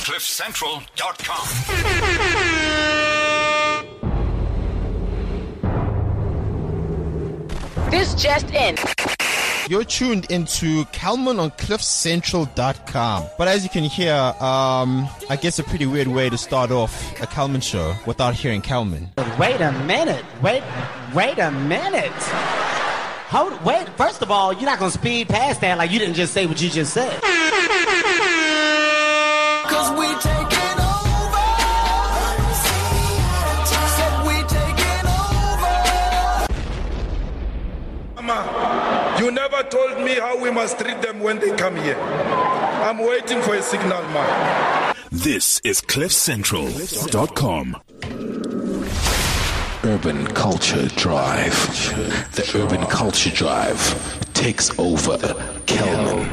CliffCentral.com. This just in. You're tuned into Calman on CliffCentral.com. But as you can hear, I guess a pretty weird way to start off a Calman show without hearing Calman. Wait a minute. Wait a minute. Wait, first of all, you're not going to speed past that like you didn't just say what you just said. Cause we taking over. Said we taking over. Mama, you never told me how we must treat them when they come here. I'm waiting for a signal, man. This is CliffCentral.com. Urban Culture Drive. The Urban Culture Drive takes over Kelman.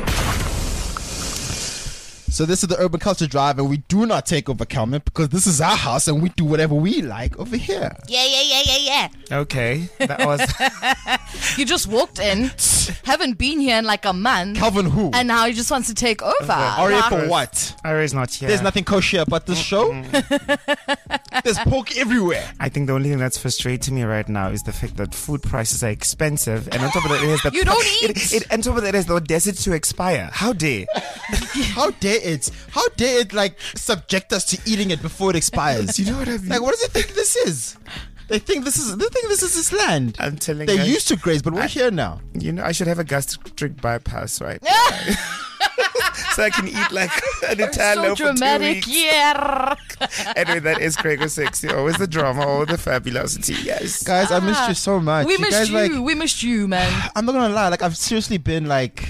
So this is the Urban Culture Drive, and we do not take over Calman because this is our house and we do whatever we like over here. Yeah. Okay, that was... You just walked in, haven't been here in like a month. Calvin who? And now he just wants to take over. Aria for what? Aria's not here. There's nothing kosher about this show. There's pork everywhere. I think the only thing that's frustrating me right now is the fact that food prices are expensive, and on top of that, it has the You don't eat. On top of that, it has the audacity to expire. How dare? How dare it like subject us to eating it before it expires? You know what I mean? Like, what does it think this is? They think this is this land. I'm telling they you. used to graze, but we're here now. You know, I should have a gastric bypass, right? So I can eat like an entire So loaf for 2 dramatic, weeks. yeah. Anyway, that is Gregor Sexy. Always the drama, always the fabulosity. Yes. Guys, I missed you so much. We You missed guys, you. like, We missed you, man. I'm not gonna lie, like I've seriously been like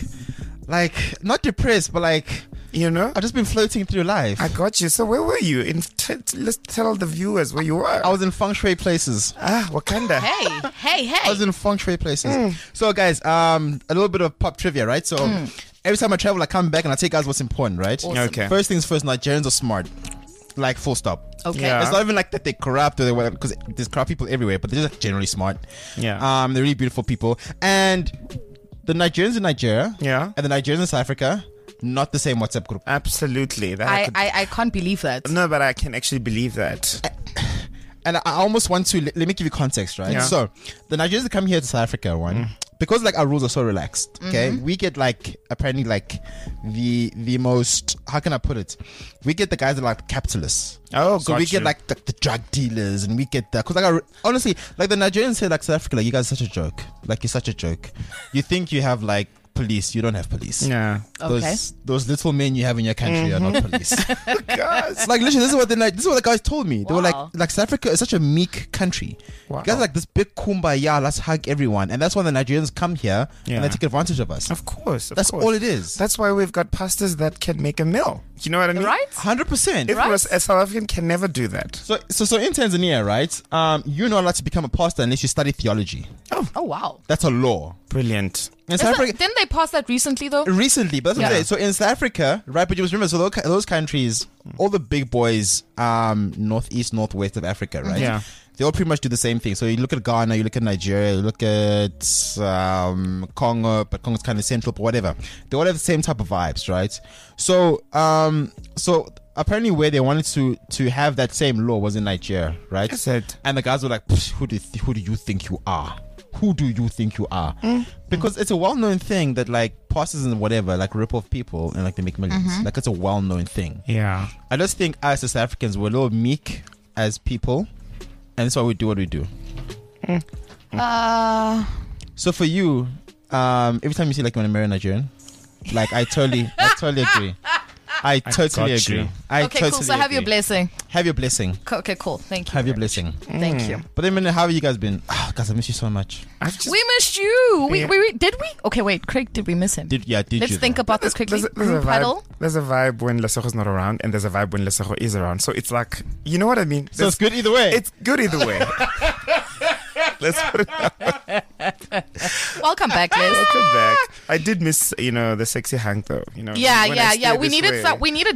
not depressed, but like, You know? I've just been floating through life. I got you. So where were you? Let's tell the viewers where you were. I was in feng shui places. Wakanda. Hey. I was in feng shui places. So guys, a little bit of pop trivia, right? So every time I travel, I come back and I tell you guys what's important, right? Awesome. Okay. First things first, Nigerians are smart. Like, full stop. Okay. Yeah. It's not even like that they're corrupt or they because there's corrupt people everywhere, but they're just generally smart. Yeah. They're really beautiful people. And the Nigerians in Nigeria Yeah. and the Nigerians in South Africa, not the same WhatsApp group. Absolutely. That I can't believe that. No, but I can actually believe that. And I almost want to let me give you context, right? Yeah. So the Nigerians that come here to South Africa, because like our rules are so relaxed, okay, we get like apparently like the most, how can I put it? We get the guys that are like capitalists. Oh, so we get like the drug dealers, and we get that because like honestly, like the Nigerians say like South Africa, like you guys are such a joke, like you're such a joke. You think you have like police, you don't have police. Yeah. Those little men you have in your country are not police. Guys. Like literally, this is what the guys told me. They were Wow. like South Africa is such a meek country. Wow. You guys are like this big kumbaya, let's hug everyone, and that's why the Nigerians come here Yeah. and they take advantage of us. Of course. That's all it is. That's why we've got pastors that can make a meal. You know what I mean? Right? 100%. If a South African can never do that. So in Tanzania, right? You're not allowed to become a pastor unless you study theology. Oh, wow. That's a law. Brilliant. In South Africa, Didn't they pass that recently, though? recently, but that's what I'm saying. So in South Africa, right? But you must remember, so those countries, all the big boys, northeast, northwest of Africa, right? Yeah. They all pretty much do the same thing. So you look at Ghana, you look at Nigeria, you look at Congo, but Congo's kind of central, but whatever. They all have the same type of vibes, right? So apparently where they wanted to have that same law was in Nigeria, right? That's it. And the guys were like, who do you think you are? Who do you think you are? Because it's a well-known thing that like pastors and whatever like rip off people and like they make millions. Like it's a well-known thing. Yeah. I just think us as South Africans we're a little meek as people, and that's why we do what we do. So for you, every time you see like when I marry a Nigerian, like I totally agree. I totally got agree. you. I Okay, totally cool. So have your agree. blessing. Have your blessing. Okay, cool. Thank you. Have your very much. blessing. Thank you. But then, how have you guys been? Guys, I miss you so much. We missed you. Yeah. We did we? Okay, wait. Craig, did we miss him? Did Let's you? think about this quickly. There's a Group huddle. vibe. There's a vibe when Lesogo's not around, and there's a vibe when Lesego is around. So it's like, you know what I mean? So it's good either way. It's good either way. Let's put it Welcome back, Liz. Welcome back. I did miss, the sexy hang though. Yeah. when I steer We this needed way. some. We needed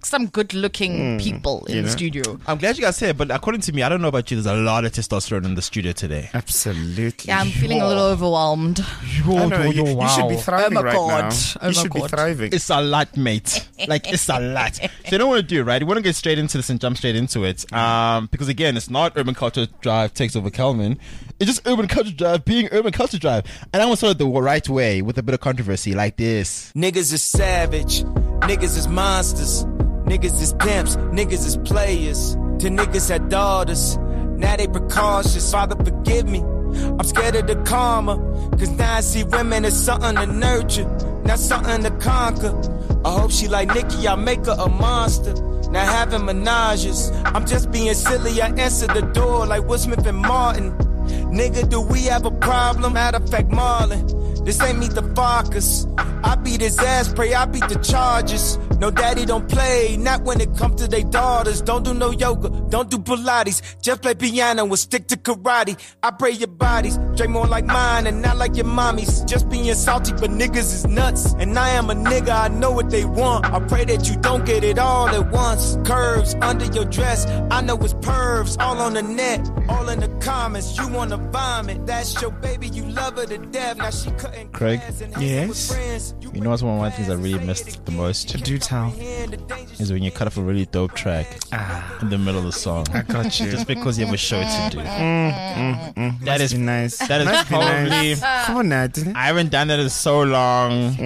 some good-looking people in the studio. I'm glad you guys said, but according to me, I don't know about you. There's a lot of testosterone in the studio today. Absolutely. Yeah, I'm feeling a little overwhelmed. I know, you should be thriving Oh my right God. now. Oh You my should be God. thriving. It's a lot, mate. Like, it's a lot. So you know what to do, right? You want to get straight into this and jump straight into it. Because again, it's not Urban Culture Drive takes over Kelman. It's just Urban Culture Drive being Urban Culture Drive. And I want to start the right way with a bit of controversy like this. Niggas is savage, niggas is monsters, niggas is pimps, niggas is players. To niggas had daughters, now they precautious. Father, forgive me, I'm scared of the karma. Cause now I see women as something to nurture, not something to conquer. I hope she like Nicki, I make her a monster. Now having menages, I'm just being silly, I answer the door like Will Smith and Martin. Nigga, do we have a problem? Matter of fact, Marlon, this ain't Meet the Fockers. I beat his ass, pray I beat the Chargers. No daddy don't play, not when it comes to they daughters. Don't do no yoga, don't do Pilates. Just play piano and stick to karate. I pray your bodies, drink more like mine and not like your mommy's. Just being salty, but niggas is nuts. And I am a nigga, I know what they want. I pray that you don't get it all at once. Curves under your dress, I know it's pervs. All on the net, all in the comments. You wanna vomit, that's your baby, you love her to death. Now she cutting Craig? grass and Yes? friends. You know what's one of my things I really missed the most? Do tell. Is when you cut off a really dope track in the middle of the song. I got you. Just because you have a show to do. That Must is be nice. That is Must be probably. nice. Come on now, didn't it? I haven't done that in so long.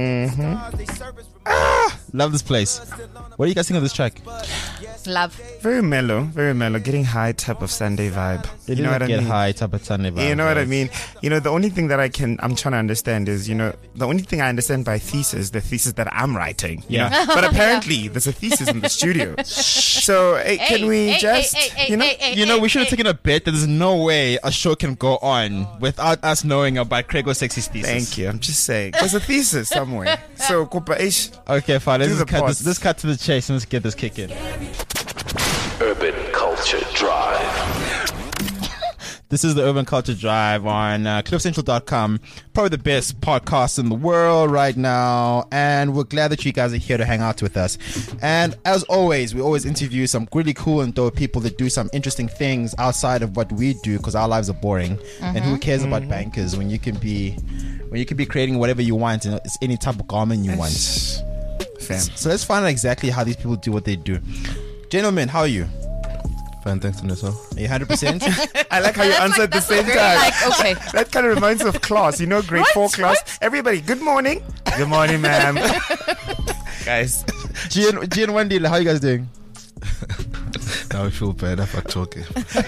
Love this place. What do you guys think of this track? Love. Very mellow, getting high type of Sunday vibe. It You know what I get mean? high type of Sunday vibe. You know what I right? mean? You know, the only thing that I'm trying to understand is, the only thing I understand by thesis, the thesis that I'm writing. you Yeah. know? But apparently, there's a thesis in the studio. So, can we just, We should have taken a bet that there's no way a show can go on without us knowing about Craig's sexy thesis. Thank you. I'm just saying. There's a thesis somewhere. So, Kupa Ish. Okay, fine. Let's Do just the cut pods. this. Let's cut to the chase and let's get this kick in. Urban Culture Drive. This is the Urban Culture Drive on cliffcentral.com. Probably the best podcast in the world right now. And we're glad that you guys are here to hang out with us. And as always, we always interview some really cool and dope people that do some interesting things outside of what we do because our lives are boring. And who cares about bankers when you can be creating whatever you want and it's any type of garment you want. Fam. So let's find out exactly how these people do what they do. Gentlemen, how are you? Fine, thanks to yourself. Are you 100%? I like how you answered at the same time. Like, okay. That kind of reminds me of class, grade 4 class. Everybody, good morning. Good morning, ma'am. Guys. Gian Wendy, how are you guys doing? Now I feel bad after talking.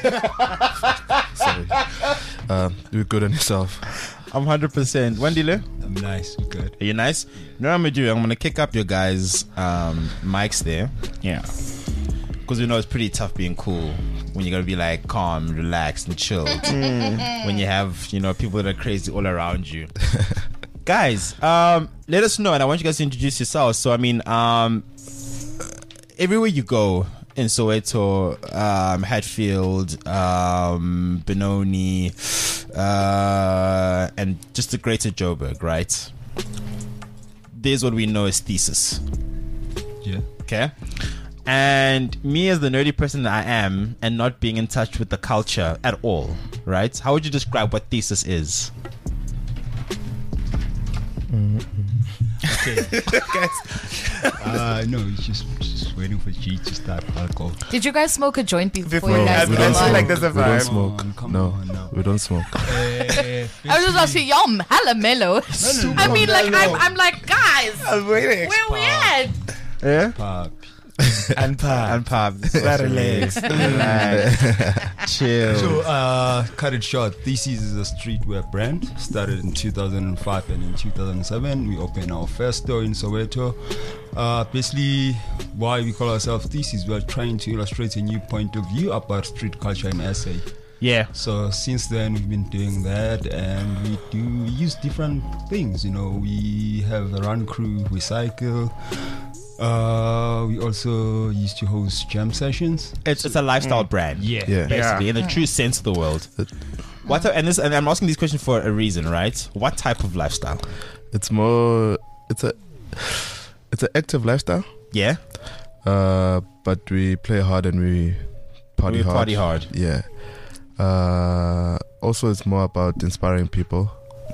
Sorry. Do good on yourself. I'm 100%. Wendy, I'm nice. You good? are you nice? You know what I'm going to do? I'm going to kick up your guys' mics there. Yeah. Because we know it's pretty tough being cool when you're going to be like calm, relaxed, and chilled. When you have, people that are crazy all around you. Guys, let us know. And I want you guys to introduce yourselves. So, everywhere you go in Soweto, Hatfield, Benoni, and just the greater Joburg, right? There's what we know as thesis. Yeah. Okay? And me as the nerdy person that I am and not being in touch with the culture at all, right? How would you describe what thesis is? Okay. No, it's just waiting for G to start alcohol. Did you guys smoke a joint before Before you you guys guys came I feel on? like there's a We don't vibe. smoke. Come No, on now. we don't smoke. I was just asking, yum, hella mellow. I mean, like, I'm like, guys, I'm waiting. where we at? Yeah? Pop. And And pop. Very legs. Chill. So, cut it short. Thesis is a streetwear brand. Started in 2005 and in 2007 we opened our first store in Soweto. Basically, why we call ourselves Thesis, we are trying to illustrate a new point of view about street culture in SA. Yeah. So since then we've been doing that, and we use different things. We have a run crew, we cycle. We also used to host jam sessions. It's a lifestyle brand. Yeah. Basically, in the true sense of the world. And I'm asking these questions for a reason, right? What type of lifestyle? It's an active lifestyle. Yeah. but we play hard and we party hard. Party hard. Yeah. Also, it's more about inspiring people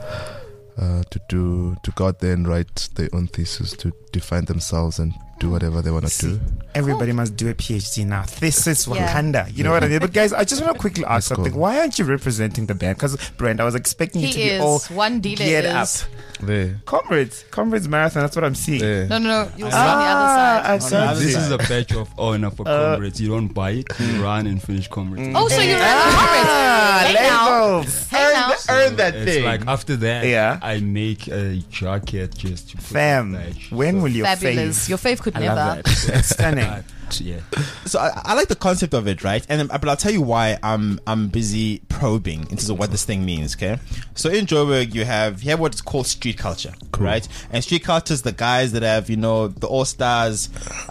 to go out there and write their own thesis, to define themselves and do whatever they want to do. Everybody must do a PhD now. This is Wakanda. You know what I mean? But guys, I just want to quickly ask something. Cool. Why aren't you representing the band? Because Brent, I was expecting you to be all one dealer geared up. There. Comrades Marathon. That's what I'm seeing. There. No. You'll see on the other side. This is a badge of honor for Comrades. You don't buy it. You run and finish Comrades. Oh, so you run Comrades? Hey now. Earn that thing. It's like after that, I make a jacket just to put Fam, the badge. when will your Fabulous. fave? Your fave could I never. love that. Stunning. Yeah. So I like the concept of it, right? But I'll tell you why I'm busy probing in terms of what this thing means. Okay, so in Joburg you have what's called street culture, right? And street culture is the guys that have the All Stars,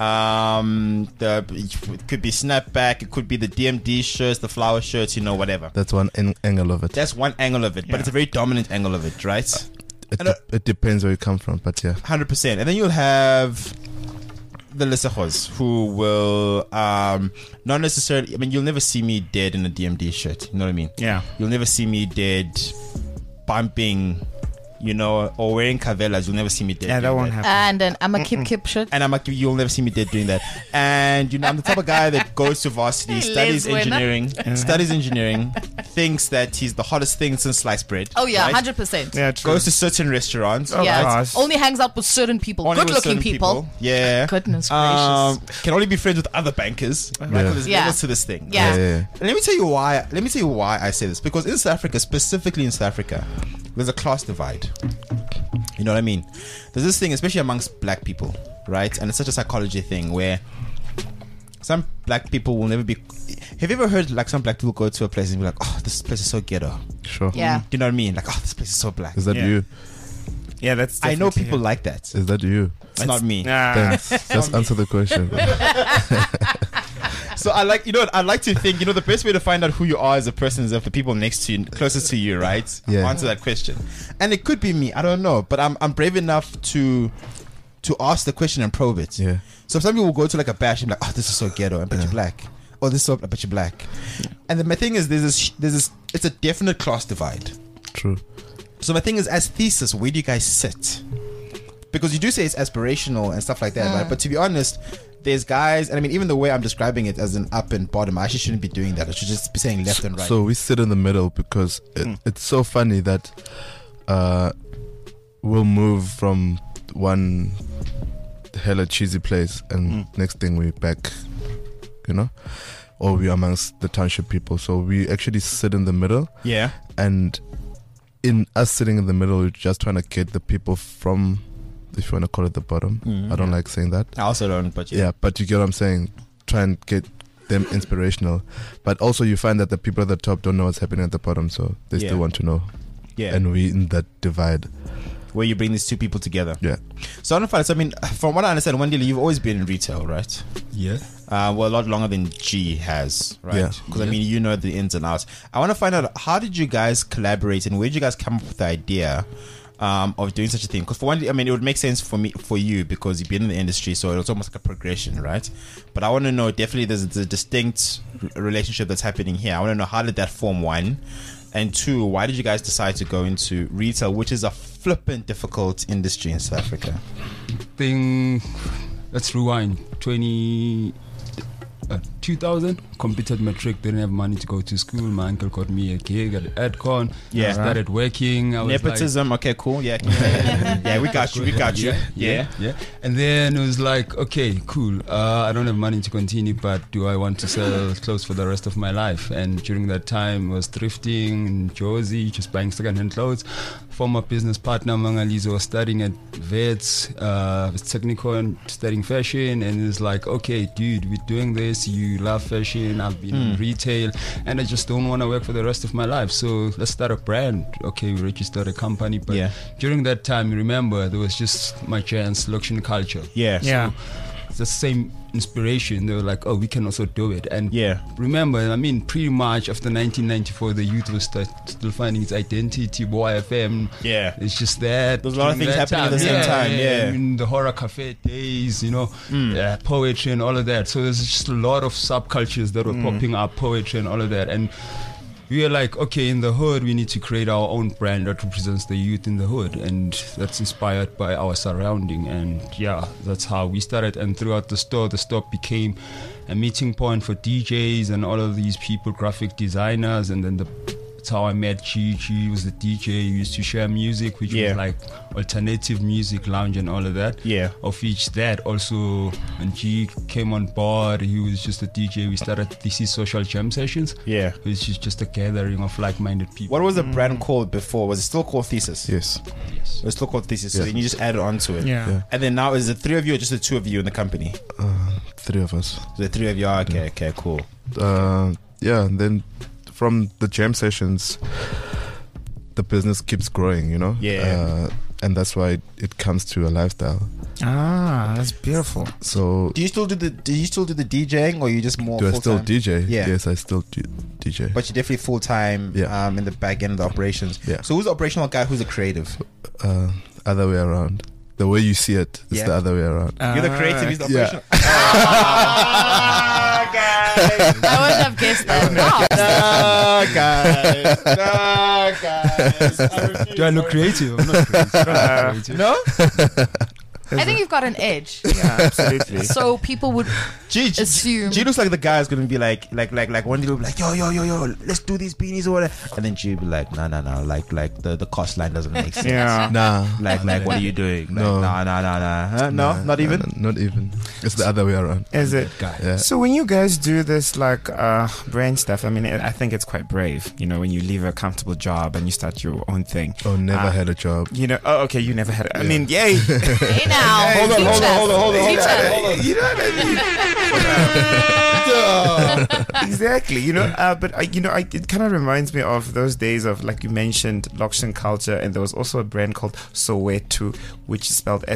it could be snapback, it could be the DMD shirts, the flower shirts, whatever. That's one angle of it. That's one angle of it, but it's a very dominant angle of it, right? It depends where you come from, but yeah, 100%. And then you'll have the Lesejos who will not necessarily, you'll never see me dead in a DMD shirt, you know what I mean? Yeah. You'll never see me dead bumping, or wearing cavelas. You'll never see me dead. Yeah, that won't happen. And then I'm a kip shirt. And you'll never see me dead doing that. And I'm the type of guy that goes to varsity, studies engineering, thinks that he's the hottest thing since sliced bread. Oh yeah, right? 100%. Yeah, true. Goes to certain restaurants. Yeah, only hangs out with certain people, good-looking people. Yeah. Goodness gracious. Can only be friends with other bankers. Right? There's levels to this thing. Yeah. And let me tell you why I say this. Because in South Africa, specifically in South Africa, there's a class divide. You know what I mean? There's this thing, especially amongst black people, right? And it's such a psychology thing where some black people will never be. Have you ever heard some black people go to a place and be like, "Oh, this place is so ghetto"? Sure. Yeah. You know what I mean? Like, "Oh, this place is so black." Is that you? Yeah, that's. I know people like that. Is that you? It's not me. Thanks. Just answer the question. So I like, I'd like to think, the best way to find out who you are as a person is if the people next to you, closest to you, right? Yeah. Answer that question. And it could be me. I don't know. But I'm brave enough to ask the question and probe it. Yeah. So some people will go to like a bash and be like, "Oh, this is so ghetto. I bet you're black." "Oh, this is so, I bet you're black." And then my thing is, there's this, it's a definite class divide. True. So my thing is, as thesis, where do you guys sit? Because you do say it's aspirational and stuff like that, right? But to be honest, there's guys, and even the way I'm describing it as an up and bottom, I actually shouldn't be doing that. I should just be saying left and right. So we sit in the middle because it's so funny that we'll move from one hella cheesy place and next thing we're back, or we're amongst the township people. So we actually sit in the middle. Yeah. And in us sitting in the middle, we're just trying to get the people from, if you want to call it the bottom. I don't like saying that. I also don't, but yeah, but you get what I'm saying. Try and get them inspirational. But also you find that the people at the top don't know what's happening at the bottom, so they still want to know. Yeah. And we in that divide. Where you bring these two people together. Yeah. So I don't know, from what I understand, Wandile, you've always been in retail, right? Yeah. Well, a lot longer than G has, right? Yeah. Because you know the ins and outs. I want to find out, how did you guys collaborate and where did you guys come up with the idea of doing such a thing? Because for one, it would make sense for you because you've been in the industry, so it's almost like a progression, right? But I want to know, definitely there's a distinct relationship that's happening here. I want to know, how did that form, one? And two, why did you guys decide to go into retail, which is a flippant difficult industry in South Africa? Let's rewind. 2000, completed matric, didn't have money to go to school. My uncle got me a gig at Adcon. Yeah. I started working. I was nepotism, okay, cool. Yeah. Yeah, we got you. Yeah. And then it was like, okay, cool. I don't have money to continue, but do I want to sell clothes for the rest of my life? And during that time, I was thrifting in Jozi, just buying second-hand clothes. Former business partner Mangalizo was studying at Wits, Technikon, studying fashion, and it was like, okay, dude, we're doing this. You love fashion. I've been in retail, and I just don't want to work for the rest of my life. So let's start a brand. Okay, we registered a company, but during that time, remember, there was just my chance, Luxury Culture. Yeah. So the same inspiration. They were like, oh, we can also do it. And Yeah. remember, I mean, pretty much after 1994, the youth was still finding its identity. Boy FM, Yeah. it's just that. There's a lot of during things that happening at the same time, yeah. I mean, the horror cafe days, you know, poetry and all of that. So there's just a lot of subcultures that were popping up, poetry and all of that. And we were like, okay, in the hood, we need to create our own brand that represents the youth in the hood, and that's inspired by our surrounding. And yeah, that's how we started. And throughout the store became a meeting point for DJs and all of these people, graphic designers. And then that's how I met G. He was the DJ. He used to share music, which Yeah. was like alternative music, lounge and all of that. Yeah. Of which that also, when G came on board, he was just a DJ. We started DC Social Jam Sessions. Yeah. Which is just a gathering of like-minded people. What was the brand called before? Was it still called Thesis? Yes. Yes. It was still called Thesis. So Yeah. then you just added on to it. Yeah. And then now is it 3 of you or just the 2 of you in the company? 3 of us. So the 3 of you. Okay, cool. Yeah, and then from the jam sessions, the business keeps growing, you know? Yeah. And that's why it comes to a lifestyle. Ah, that's beautiful. So Do you still do the DJing, or you just more do I full-time? still DJ? Yeah. Yes, I still do DJ. But you're definitely full time Yeah. in the back end of the operations. Yeah. So who's the operational guy? Who's the creative? Other way around. The way you see it is Yeah. the other way around. You're the creative. He's the Yeah. operational. Ah, guys. I wouldn't have guessed that. Wow. No, guys. Do I look creative? I'm not creative. No? I think you've got an edge. Yeah, absolutely. So people would assume. G looks like the guy is gonna be like one day will be like, yo, let's do these beanies or whatever, and then G will be like, no, like the cost line doesn't make sense. Yeah. Nah. Like what are you doing? Like, No. no. Huh? No, not even. Not even. It's the other way around. Is it? Yeah. So when you guys do this like brand stuff, I mean, I think it's quite brave. You know, when you leave a comfortable job and you start your own thing. Oh, never had a job. You know, oh, okay, you never had. I mean, yay. Hey now. Hold on. You know what I mean? Exactly. You know, but it kind of reminds me of those days of, like you mentioned, Lokshan culture, and there was also a brand called Soweto, which is spelled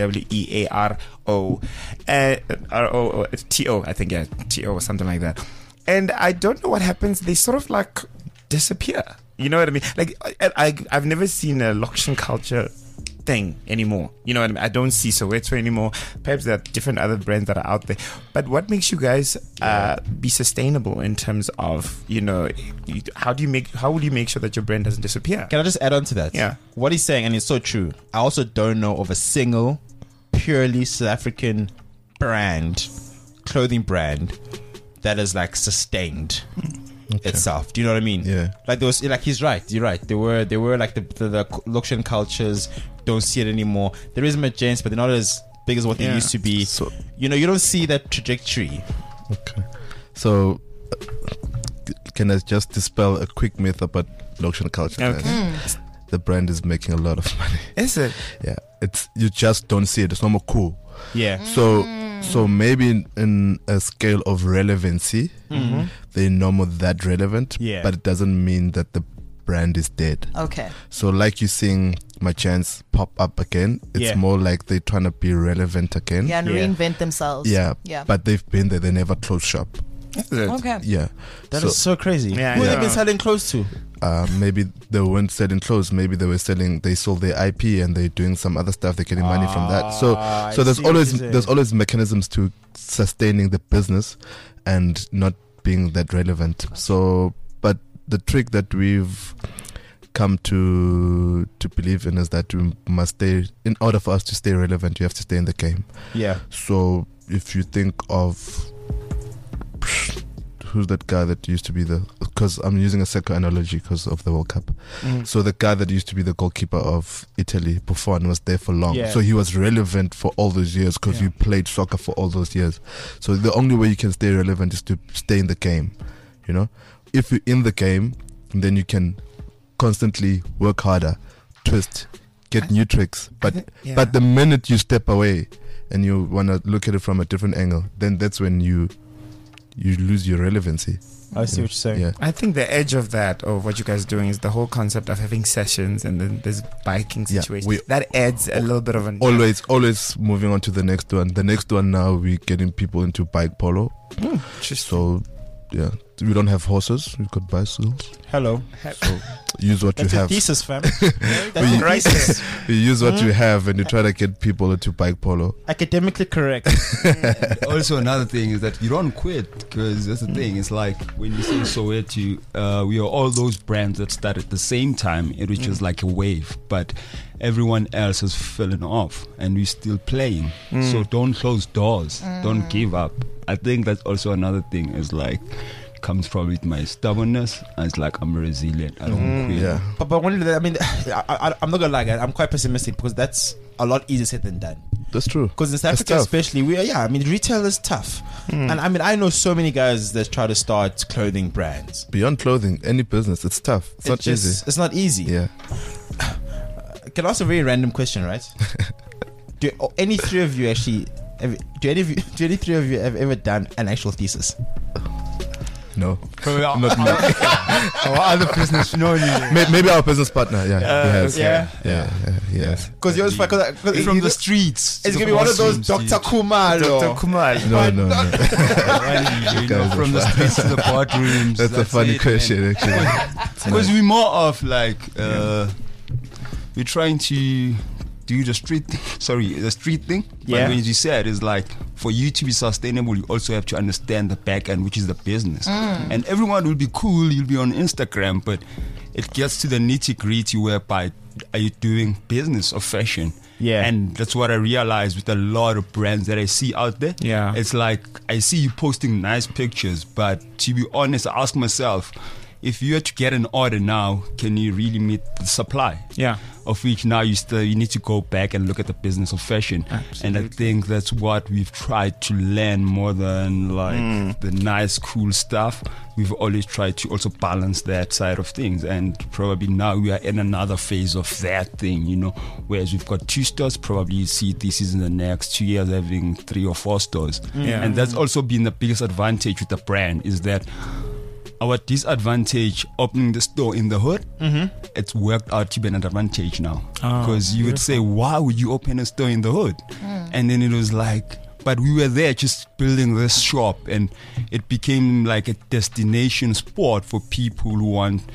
SOWEARO, I think, yeah, TO or something like that. And I don't know what happens. They sort of like disappear. You know what I mean? Like I've never seen a Lokshan culture thing anymore. You know what I mean? I don't see Soweto anymore. Perhaps there are different other brands that are out there. But what makes you guys be sustainable in terms of, you know, how would you make sure that your brand doesn't disappear? Can I just add on to that? Yeah. What he's saying, and it's so true. I also don't know of a single purely South African clothing brand that is like sustained itself. Do you know what I mean? Yeah. Like there was, like he's right. You're right. There were like the Lokshan cultures. Don't see it anymore. There is Magents, but they're not as big as what they used to be. So, you know, you don't see that trajectory. okay. So, can I just dispel a quick myth about Lokshan culture? Okay. guys? The brand is making a lot of money. Is it? Yeah. You just don't see it. It's not more cool. Yeah. So maybe in a scale of relevancy, they're no more that relevant. Yeah. But it doesn't mean that the brand is dead. Okay. So like you seeing Magents pop up again, it's Yeah. more like they're trying to be relevant again. Yeah, and Yeah. reinvent themselves. Yeah. Yeah. But they've been there. They never closed shop. Is it? Okay. Yeah. That is so crazy. Yeah, Who have I they been know. selling clothes to? Maybe they weren't selling clothes. Maybe they sold their IP and they're doing some other stuff. They're getting money from that. So I there's see what you're saying. there's always mechanisms to sustaining the business and not being that relevant. So, but the trick that we've come to believe in is that we must stay. In order for us to stay relevant, you have to stay in the game. Yeah. So if you think of who's that guy that used to be because I'm using a second analogy because of the World Cup. So the guy that used to be the goalkeeper of Italy, Buffon, was there for long. Yeah. So he was relevant for all those years because you played soccer for all those years. So the only way you can stay relevant is to stay in the game. You know, if you're in the game, then you can constantly work harder, twist, get new tricks. But the minute you step away and you want to look at it from a different angle, then that's when you you lose your relevancy. I see what you're saying. Yeah. I think the edge of that, of what you guys are doing, is the whole concept of having sessions and then there's biking Yeah, situations. That adds a little bit of an Always moving on to the next one. The next one now, we're getting people into bike polo. So, yeah, we don't have horses. We've got bicycles. Hello. So use what That's you a have. thesis, fam. That's a Right thesis. You use what you have, and you try to get people into bike polo. Academically correct. Also, another thing is that you don't quit, because that's the thing. It's like when you say Soweto, we are all those brands that started at the same time. It was just like a wave, but everyone else is filling off, and we're still playing. So don't close doors. Don't give up. I think that's also another thing. Is like comes from with my stubbornness. And it's like I'm resilient. I don't quit. Yeah. But when, I mean, I'm not gonna lie, guys. I'm quite pessimistic because that's a lot easier said than done. That's true. Because in South That's Africa, tough. especially, retail is tough. And I mean, I know so many guys that try to start clothing brands. Beyond clothing, any business, it's tough. It's not easy. It's not easy. Yeah. Can I ask a very random question, right? Do any three of you actually? Do any three of you have ever done an actual thesis? No. Not me. Our other business, Maybe our business partner. Yeah. Yes. Yeah. Yes. Because yours from the streets. It's gonna be one of those Dr. Kumalo. Dr. Kumalo. No. From the streets to the boardrooms. That's a funny question, actually. Because we're more of like we're trying to do the street thing. Yeah. But when you said is like for you to be sustainable, you also have to understand the back end, which is the business. And everyone will be cool, you'll be on Instagram, but it gets to the nitty gritty whereby are you doing business or fashion? Yeah. And that's what I realized with a lot of brands that I see out there. Yeah. It's like I see you posting nice pictures, but to be honest, I ask myself, if you had to get an order now, can you really meet the supply? Yeah. Of which now you need to go back and look at the business of fashion. Absolutely. And I think that's what we've tried to learn more than like the nice, cool stuff. We've always tried to also balance that side of things. And probably now we are in another phase of that thing, whereas we've got 2 stores, probably you see this is in the next 2 years having 3 or 4 stores. Yeah. And that's also been the biggest advantage with the brand is that our disadvantage opening the store in the hood, it's worked out to be an advantage now. Because you would say, why would you open a store in the hood? And then it was like, but we were there just building this shop, and it became like a destination spot for people who want,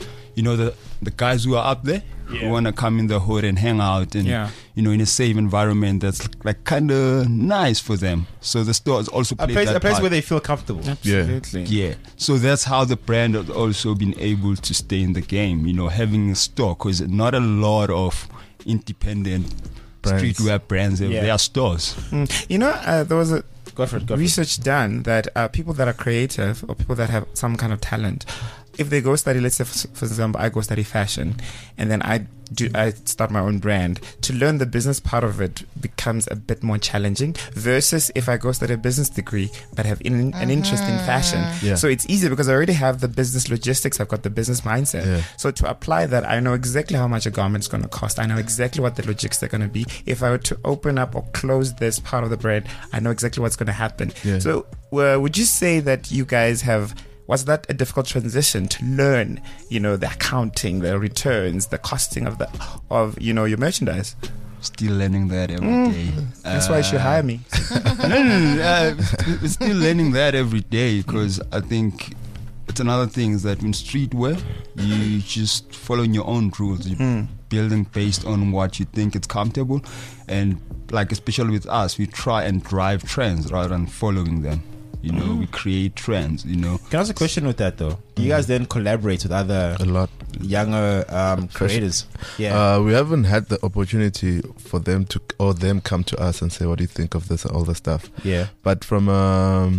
the guys who are up there who want to come in the hood and hang out and, in a safe environment that's like kind of nice for them. So the store has also played a place part. where they feel comfortable. Absolutely. Yeah. So that's how the brand has also been able to stay in the game, having a store, because not a lot of independent streetwear brands have their stores. There was a Go for it. research done that people that are creative or people that have some kind of talent, if they go study, let's say for example, I go study fashion, and then I start my own brand, to learn the business part of it becomes a bit more challenging versus if I go study a business degree but have an interest in fashion. Yeah. So it's easier because I already have the business logistics, I've got the business mindset. Yeah. So to apply that, I know exactly how much a garment's going to cost. I know exactly what the logistics are going to be. If I were to open up or close this part of the brand, I know exactly what's going to happen. Yeah. So would you say that you guys was that a difficult transition to learn, the accounting, the returns, the costing of your merchandise? Still learning that every day. That's why you should hire me. No. We're still learning that every day, because I think it's another thing is that in streetwear, you just following your own rules. You're building based on what you think is comfortable, and like especially with us, we try and drive trends rather than following them. We create trends. Can I ask a question with that though? Do you guys then collaborate with other A lot. younger creators? Yeah. We haven't had the opportunity for them come to us and say, what do you think of this and all the stuff. Yeah. But from a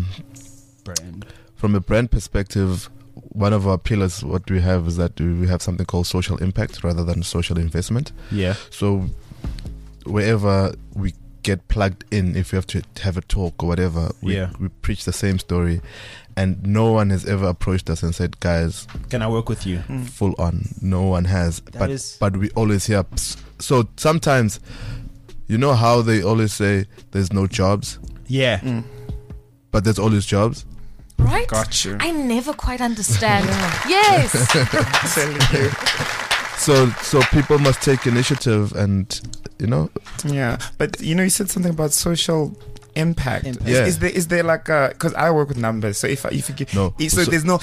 brand perspective, one of our pillars, what we have is that we have something called social impact rather than social investment. Yeah. So wherever we get plugged in, if we have to have a talk or whatever, we preach the same story, and no one has ever approached us and said, guys, can I work with you? Full on. No one has. But we always hear. So sometimes, how they always say there's no jobs? Yeah. But there's always jobs. Right? Got you. I never quite understand. Yes. So people must take initiative, and Yeah, but you said something about social impact. Yeah. Is there like because I work with numbers, so if you give there's no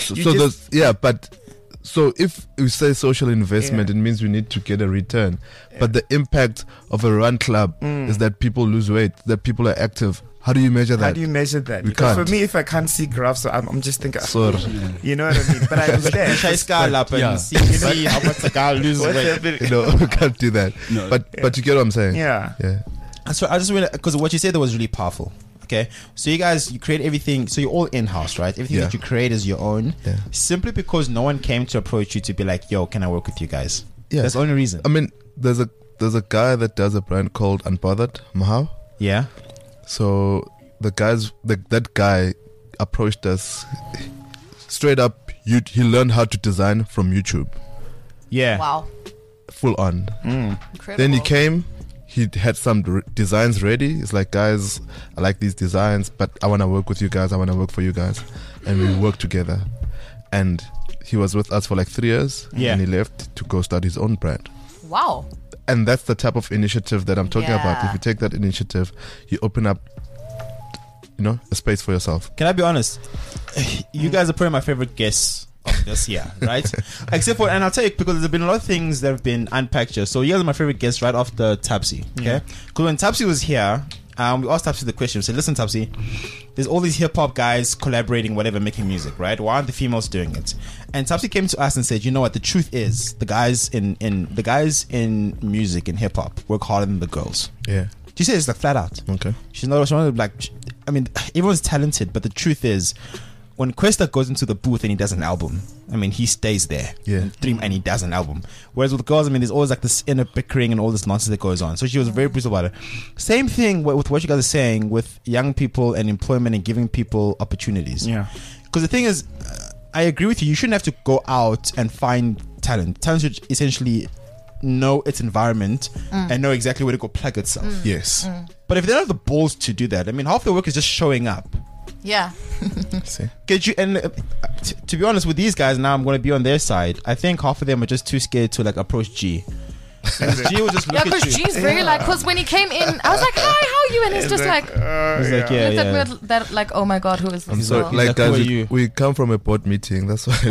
So if we say social investment, it means we need to get a return. But the impact of a run club is that people lose weight, that people are active. How do you measure that? How do you measure that? We Because can't. for me, if I can't see graphs, I'm just thinking, Sorry. you know what I mean? But I understand. Try scale up and see how much the guy loses weight. We can't do that. No. But you get what I'm saying? Yeah. So I just really, because what you said there was really powerful. Okay, so you guys, you create everything, so you're all in-house, right? Everything that you create is your own, simply because no one came to approach you to be like, yo, can I work with you guys? Yeah. That's the only reason. I mean, there's a guy that does a brand called Unbothered, Mahau. Yeah. So that guy approached us straight up. He learned how to design from YouTube. Yeah. Wow. Full on. Incredible. Then he came. He had some designs ready. It's like, guys, I like these designs, but I want to work with you guys. I want to work for you guys. And we worked together. And he was with us for like 3 years. Yeah. And he left to go start his own brand. Wow. And that's the type of initiative that I'm talking about. Yeah. If you take that initiative, you open up, a space for yourself. Can I be honest? You guys are probably my favorite guests of this year, right? Except for, and I'll tell you, because there's been a lot of things that have been unpacked here. So you guys are my favorite guests right after Tapsi, okay? Because when Tapsi was here, we asked Tapsi the question. We said, listen, Tapsi, there's all these hip-hop guys collaborating, whatever, making music, right? Why aren't the females doing it? And Tapsi came to us and said, you know what, the truth is, the guys in music and hip-hop work harder than the girls. Yeah. She said it's like flat out. Okay. She's not like, I mean, everyone's talented, but the truth is, when Questa goes into the booth and he does an album, I mean, he stays there. Yeah. And he does an album. Whereas with girls, I mean, there's always like this inner bickering and all this nonsense that goes on. So she was very brutal about it. Same thing with what you guys are saying with young people and employment and giving people opportunities. Yeah. Because the thing is, I agree with you. You shouldn't have to go out and find talent. Talent should essentially know its environment and know exactly where to go plug itself. Yes. But if they don't have the balls to do that, I mean, half the work is just showing up. Yeah. See? Get you, and to be honest with these guys, now I'm going to be on their side. I think half of them are just too scared to like approach G. G will just look Yeah, because at you. G's very like, because when he came in, I was like, hi, how are you? And he's just like, He's like, yeah, looked at yeah. me with that, like, oh my God, who is this? So, girl? like, Like, who are guys, you? we come from a board meeting. That's why.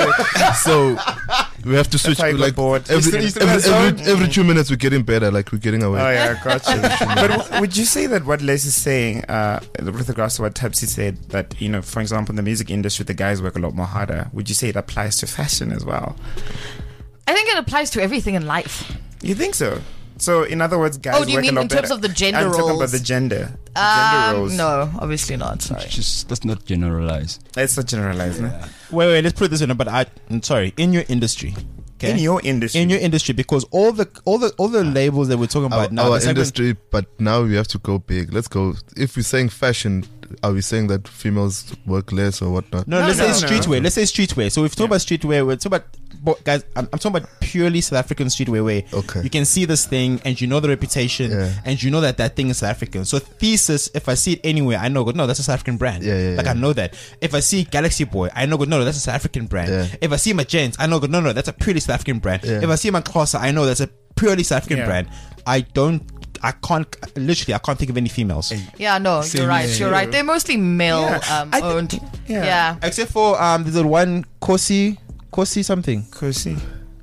So we have to switch. how you got Like bored. every 2 minutes, we're getting better. Like we're getting away. Oh yeah, gotcha. But would you say that what Les is saying, with regards to what Tapsi said, that for example, in the music industry, the guys work a lot more harder? Would you say it applies to fashion as well? I think it applies to everything in life. You think so? So in other words, guys. Oh, do you work a mean lot in terms better. of the gender I'm talking about roles? the gender. Gender roles. No, obviously not. Sorry. Just let's not generalize. Let's not generalize. No? Wait, let's put it this way. But I'm sorry, in your industry. Okay? In your industry, because all the labels that we're talking about now, Our the segment- industry, but now we have to go big. Let's go. If we're saying fashion, are we saying that females work less or whatnot? No, let's say no. streetwear. Let's say streetwear. So if we're talking about streetwear, we're talking about, guys, I'm talking about purely South African streetwear where Okay. you can see this thing and you know the reputation and you know that thing is South African. So Thesis, if I see it anywhere, I know, no, that's a South African brand. I know that. If I see Galaxy Boy, I know, no, that's a South African brand. Yeah. If I see Magents, I know, no, that's a purely South African brand. If I see Makosa, I know that's a purely South African brand. I can't think of any females. Yeah, no, you're right. You're right. They're mostly male owned. Yeah. Except for there's a one Kosi something. Kosi.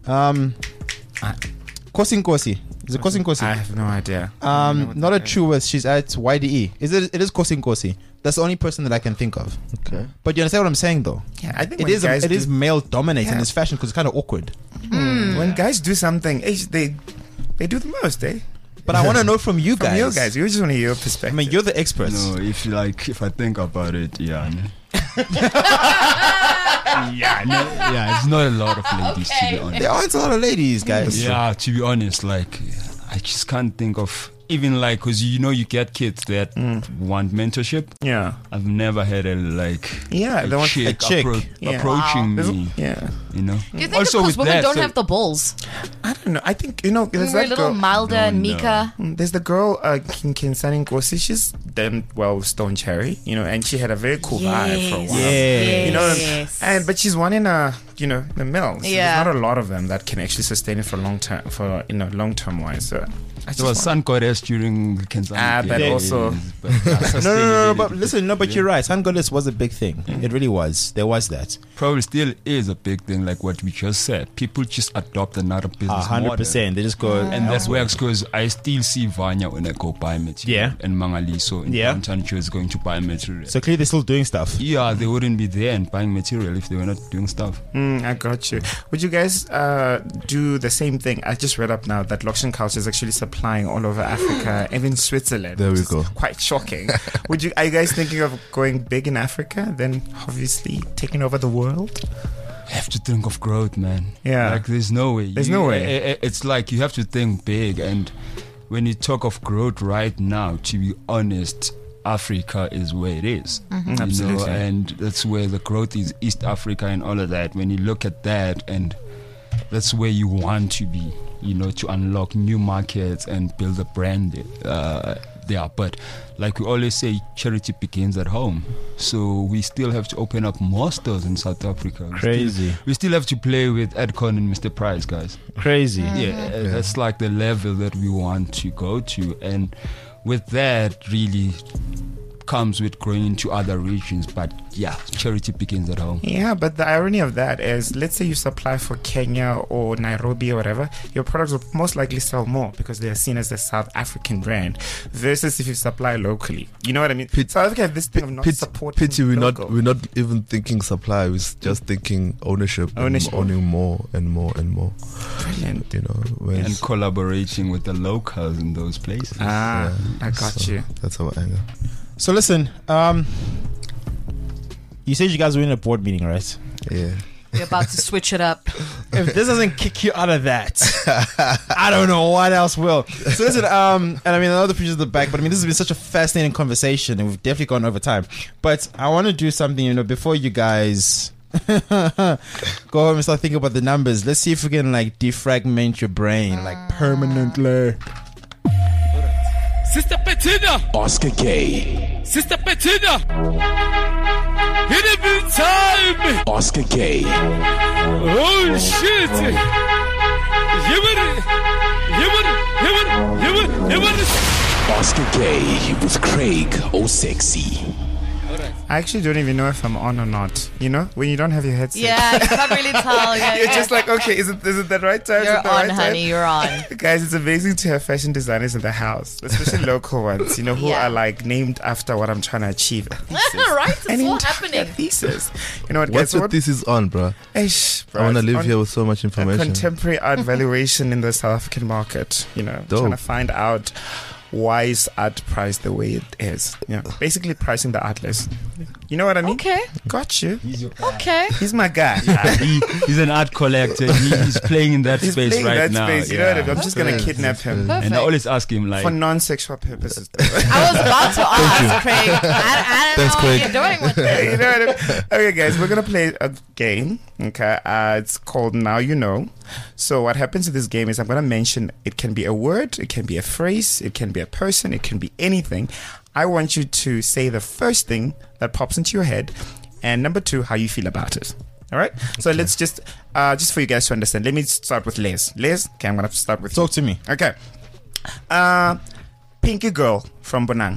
Kosi. Is it Kosi? I have no idea. Not a truest. She's at YDE. It is Kosi. That's the only person that I can think of. Okay. But you understand what I'm saying, though? Yeah, I think it is male dominated in this fashion because it's kind of awkward. When guys do something, they do the most, eh? But I want to know from you guys. From you guys, you just want to hear your perspective. I mean, you're the experts. No, if I think about it, yeah. It's not a lot of ladies, to be honest. There aren't a lot of ladies, guys. Yeah, to be honest, like I just can't think of even like, because you get kids that want mentorship. Yeah, I've never had a chick, approaching me. Yeah, Do you think it's because women don't have the balls? I don't know. I think there's we're a that little girl. milder and meeker. There's the girl Kinsani Nkosi. She's done well with Stone Cherry, you know, and she had a very cool vibe for a while. Yeah. You know, but she's one in a, you know, the middle. So Yeah. There's not a lot of them that can actually sustain it for long term, long term wise. So I just There was want- Sun Goddess during the Kenzani. but days, also- but yeah, No, but sustainability. listen, no, but you're right. Sun Goddess was a big thing. It really was. There was that. Probably still is a big thing, like what we just said. People just adopt another business 100%. They just go. and that works because I still see Vanya when I go buy material. Yeah. And Mangaliso in downtown is going to buy material. So clearly they're still doing stuff. Yeah, they wouldn't be there and buying material if they were not doing stuff. I got you. Would you guys do the same thing? I just read up now that Lokshan culture is actually supplying all over Africa, even Switzerland. There we which is go. Quite shocking. Are you guys thinking of going big in Africa? Then obviously taking over the world. Have to think of growth, man. Yeah. Like there's no way. There's no way. It's like you have to think big, and when you talk of growth right now, to be honest, Africa is where it is. You know, Absolutely. and that's where the growth is, East Africa and all of that. When you look at that, and that's where you want to be, you know, to unlock new markets and build a brand there. But like we always say, charity begins at home. So we still have to open up more stores in South Africa. Crazy. We still have to play with Adcon and Mr. Price, guys. Crazy. Yeah, that's like the level that we want to go to. And with that, really comes with growing into other regions. But yeah, charity begins at home. Yeah, but the irony of that is, let's say you supply for Kenya or Nairobi or whatever, your products will most likely sell more because they are seen as a South African brand versus if you supply locally. You know what I mean? South Africa have this thing of not supporting Pity we're local. not even thinking supply. We're just thinking ownership. Ownership. And owning more and more and more. Brilliant. You know, whereas- And collaborating with the locals in those places. I got so you. That's our angle. So listen, you said you guys were in a board meeting, right? Yeah. We're about to switch it up. If this doesn't kick you out of that, I don't know what else will. So listen, and I mean, I know the features at the back, but I mean, this has been such a fascinating conversation, and we've definitely gone over time. But I want to do something, you know, before you guys go home and start thinking about the numbers. Let's see if we can like defragment your brain, like permanently. Sister Bettina! Oscar Gay. Sister Bettina! Interview time! Oscar Gay. Oh shit! Oscar Gay with Craig O'Sexy. I actually don't even know if I'm on or not. You know, when you don't have your headset. Yeah, you can't really tell. Yeah, You're yeah. just like, okay, is it the right time? Is You're it the on, right honey. time? You're on. Guys, it's amazing to have fashion designers in the house, especially local ones, you know, who Yeah. are like named after what I'm trying to achieve. Right? It's An all entire happening. thesis. You know what, What's guys? with this is on, bro? Eish, I want to it's live on here with so much a information. contemporary art valuation in the South African market. You know, Dope. trying to find out why is art priced the way it is. You know, basically pricing the artless. You know what I mean? Okay. Got you. Okay. He's my guy. He's an art collector. He's playing in that He's space playing right that now. space. You know what I mean? I'm just gonna good. kidnap him Perfect. And I always ask him like, for non-sexual purposes. I was about to ask, Craig. I don't Thanks, know Craig. what you're doing with this. You know what I mean? Okay, guys, we're gonna play a game. Okay, it's called Now You Know. So what happens in this game is I'm gonna mention, it can be a word, it can be a phrase, it can be a person, it can be anything. I want you to say the first thing that pops into your head, and number two, how you feel about it. All right. So let's just for you guys to understand. Let me start with Les. Les, okay, I'm gonna start with Talk to me. Okay. Pinky Girl from Bonang.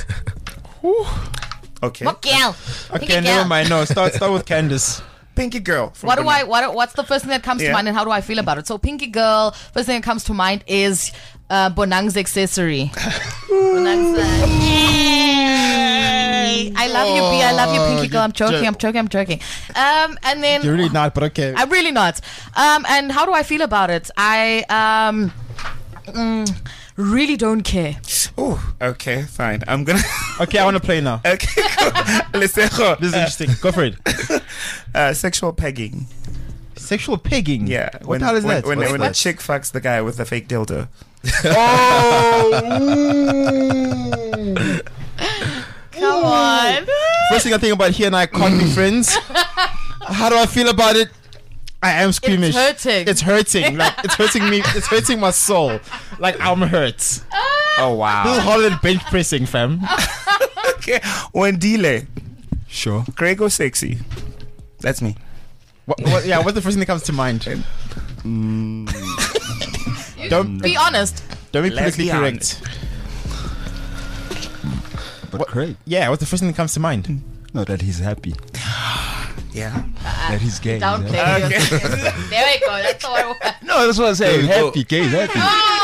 Okay. What girl? Okay, never mind. No, start with Candace. Pinky Girl from What do Bonang. what's the first thing that comes to Yeah. mind, and how do I feel about it? So Pinky Girl, first thing that comes to mind is Bonang's accessory. Bonang's, Yay! I love you, B. I love you, Pinky Girl. I'm joking. And then You're really not, but okay. I'm really not. And how do I feel about it? I really don't care. Oh, okay, fine. I'm gonna. Okay, I want to play now. Okay, cool. Let's go. This is interesting. Go for it. Sexual pegging. Sexual pegging. Yeah. What the hell is that? When What's a that? chick fucks the guy with the fake dildo. Come on. First thing I think about, he and I can't be friends. How do I feel about it? I am squeamish. It's hurting. It's hurting. Like, it's hurting me. It's hurting my soul. Like, I'm hurt. Oh This is wow. harder than bench pressing, fam. Okay, Wandile. Sure. Craig or sexy? That's me. Yeah, what's the first thing that comes to mind? Don't Be honest. Don't be Let's politically be correct. But Craig. Yeah, what's the first thing that comes to mind? No, that he's happy. Yeah. That he's gay. Downplay. Yeah. There we go. That's all I want. No, that's what I'm saying. There we go. Happy. Gay is happy.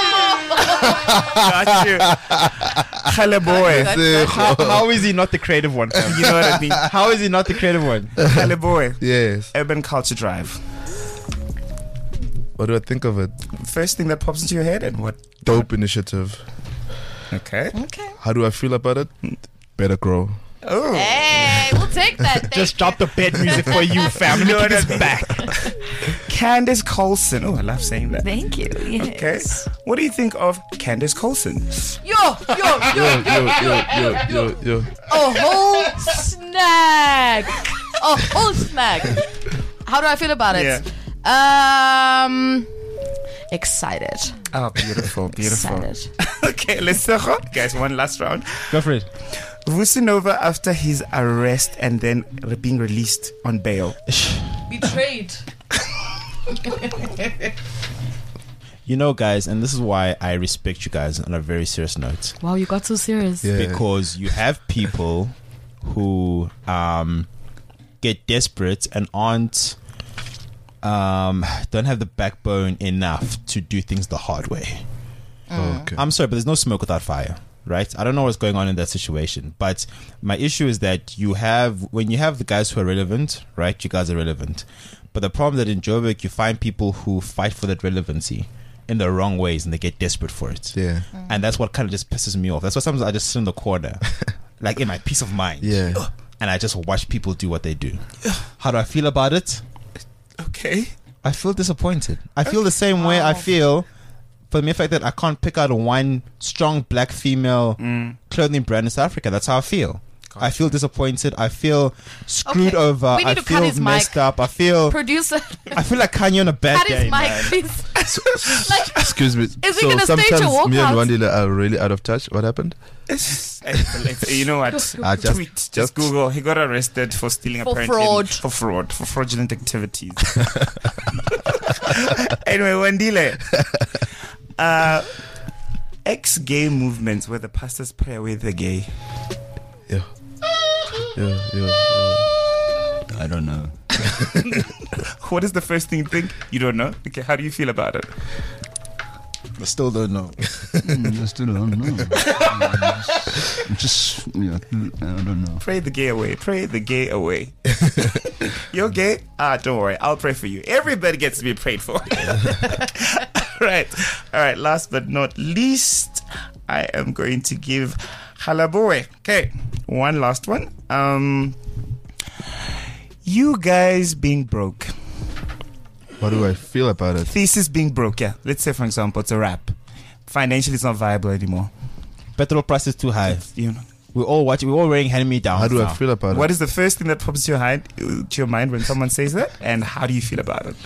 Got you. Hello, boy. How is he not the creative one? fam? You know what I mean? How is he not the creative one? Hello, boy. Yes. Urban Culture Drive. What do I think of it? First thing that pops into your head and what? Dope initiative. Okay. Okay. How do I feel about it? Better grow. Oh. Hey, we'll take that. Just drop the bed music for you, family. You know what I It's mean? back. Candace Colson. Oh, I love saying that. Thank you. Yes. Okay. What do you think of Candace Colson? Yo. A whole snack. A whole snack. How do I feel about it? Excited. Oh, beautiful, beautiful. Excited. Okay, let's go. Guys, one last round. Go for it. Vusinova after his arrest and then being released on bail. Betrayed. You know, guys, and this is why I respect you guys on a very serious note. Wow, you got so serious. Yeah. Because you have people who get desperate and aren't don't have the backbone enough to do things the hard way. Okay. I'm sorry, but there's no smoke without fire, right? I don't know what's going on in that situation, but my issue is that when you have the guys who are relevant, right? You guys are relevant, but the problem is that in Joburg you find people who fight for that relevancy in the wrong ways and they get desperate for it. Yeah. And that's what kind of just pisses me off. That's why sometimes I just sit in the corner, like in my peace of mind. Yeah. And I just watch people do what they do. How do I feel about it? Okay. I feel disappointed. I feel the same way I feel for the mere fact that I can't pick out one strong black female clothing brand in South Africa. That's how I feel. I feel disappointed. I feel screwed Okay. over. We need I to cut feel his messed mic. up. I feel Producer, like Kanye on a bad cut his day, mic, man. please. Like, Excuse me. Is he So gonna stage a sometimes me and walkout? Wandile are really out of touch. What happened? You know what? Just Google. He got arrested for stealing For apparently fraud. for fraudulent activities. Anyway, Wandile. Ex-gay movements where the pastors pray away the gay. Yeah. I don't know. What is the first thing you think? You don't know? Okay, how do you feel about it? I still don't know. I still don't know. I don't know. Pray the gay away. Pray the gay away. You're gay? Don't worry. I'll pray for you. Everybody gets to be prayed for. All right. Last but not least, I am going to give Halaboy. Okay. One last one. You guys being broke. What do I feel about it? Thesis being broke, yeah. Let's say, for example, it's a wrap. Financially, it's not viable anymore. Petrol price is too high. You know. We're all wearing hand-me-downs. How do I now. feel about What it? is the first thing that pops to your mind when someone says that? And how do you feel about it?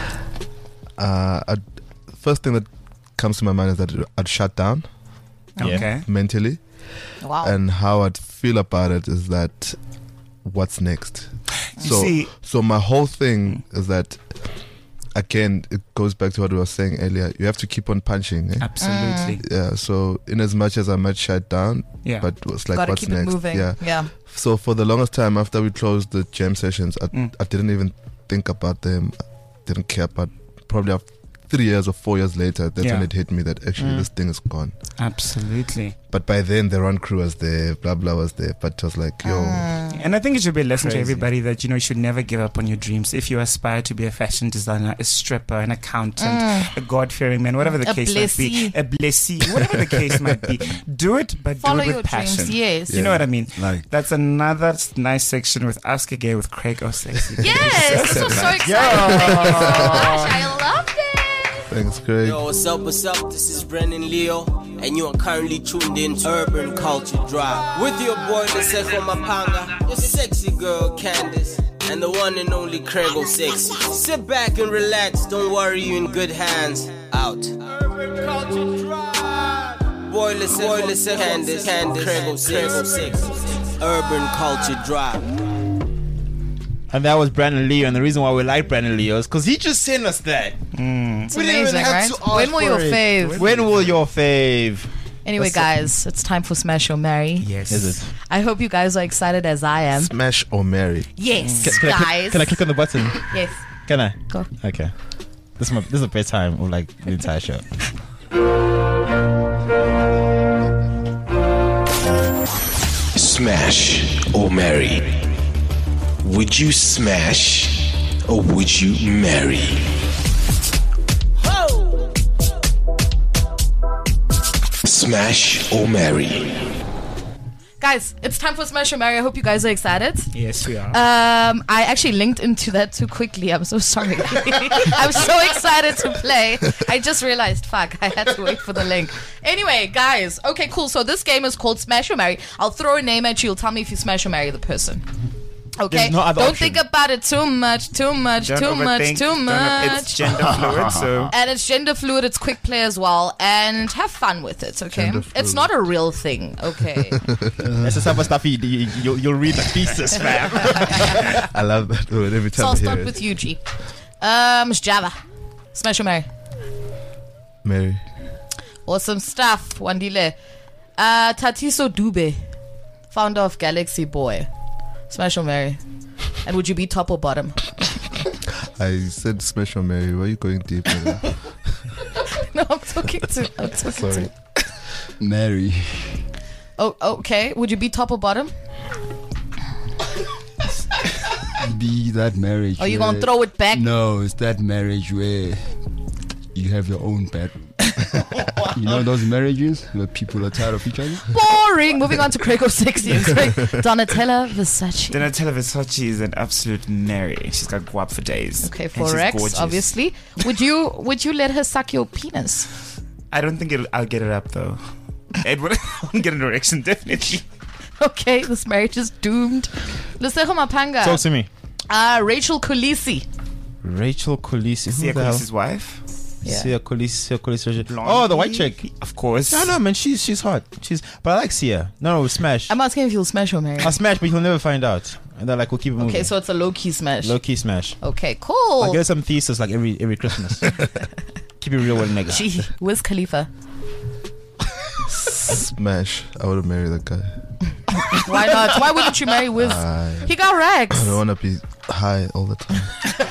First thing that comes to my mind is that I'd shut down Okay. mentally. wow. And how I'd feel about it is that what's next? So my whole thing is that, again, it goes back to what I was saying earlier. You have to keep on punching. Eh? Absolutely. Yeah. So in as much as I might shut down, Yeah. but it's like, Gotta what's keep next? it moving. Yeah. So for the longest time after we closed the jam sessions, I didn't even think about them. I didn't care about. Probably after 3 years or 4 years later, that's when it hit me that actually this thing is gone. Absolutely. But by then the run crew was there, blah blah was there. But it was like, yo, And I think it should be a lesson to Crazy. everybody that, you should never give up on your dreams. If you aspire to be a fashion designer, a stripper, an accountant, a God-fearing man, whatever the A case might be, a blessee, whatever the case might be, do it, but Follow do it your with passion. dreams, yes. You know what I mean? Like- That's another nice section with Ask a Gay with Craig O'Sexy. Yes, this was so exciting. Thank you so much. I loved it. thanks, Craig. Yo, what's up, what's up? This is Brennan Leo, and you are currently tuned in to Urban Culture Drive. With your boy, Lesefo Mapanga, your sexy girl, Candace, and the one and only Craig O'Sexy. Sit back and relax, don't worry, you in good hands. Out. Urban Culture Drive. Boy, Lesefo, Candace, Craig O'Sexy. Urban Culture Drive. And that was Brandon Leo, and the reason why we like Brandon Leo is because he just sent us that. It's We didn't even amazing, have right? to ask When will for your it. fave? When will your fave? Anyway, guys, it's time for Smash or Marry. Yes. Is it? I hope you guys are excited as I am. Smash or marry? Yes, Can I guys. can I click on the button? Yes. Can I? Go. Okay. This is the best time of like the entire show. Smash or marry? Would you smash or would you marry? Smash or marry? Guys, it's time for Smash or Marry. I hope you guys are excited. Yes, we are. I actually linked into that too quickly. I'm so sorry. I'm so excited to play. I just realized, fuck, I had to wait for the link. Anyway, guys, okay, cool. So this game is called Smash or Marry. I'll throw a name at you. You'll tell me if you smash or marry the person. Okay? There's no other Don't option. think about it too much. Don't overthink. It's gender fluid, so And it's gender fluid, it's quick play as well, and have fun with it, okay? Gender It's fluid. not a real thing, okay? That's the type of stuff you'll read the thesis, fam. I love that word every So time I'll I hear start it. with you, G. Java. Smash or marry? Marry. Awesome stuff, Wandile. Tatiso Dube, founder of Galaxy Boy. Smash or marry? And would you be top or bottom? I said smash or marry. Why are you going deep with that? No, I'm talking to. Sorry. Mary. Oh, okay. Would you be top or bottom? Be that marriage. Are you where- gonna throw it back? No, it's that marriage where you have your own bedroom. You know those marriages where people are tired of each other? Boring. Moving on to Craig 06. Donatella Versace. Donatella Versace is an absolute Mary. She's got guap for days. Okay, And she's for Rex, gorgeous. obviously. Would you let her suck your penis? I don't think I'll get it up though. Edward, I'll get an erection definitely. Okay, this marriage is doomed. Lusejo Mapanga. Talk to me. Rachel Kulisi. Rachel Kulisi. Who Sia the hell? Kulisi's wife. Yeah. Sia Kulisi. Blondie. Oh, the white chick. Of course. No, man, she's hot. But I like Sia. No, smash. I'm asking if you'll smash or marry. I'll smash, but you'll never find out. And they're like, we'll keep it moving. Okay, so it's a low-key smash. Low key smash. Okay, cool. I'll get some thesis like every Christmas. Keep it real with nigga. Gee, Wiz Khalifa. Smash. I would have married that guy. Why not? Why wouldn't you marry Wiz? He got racks. I don't want to be high all the time.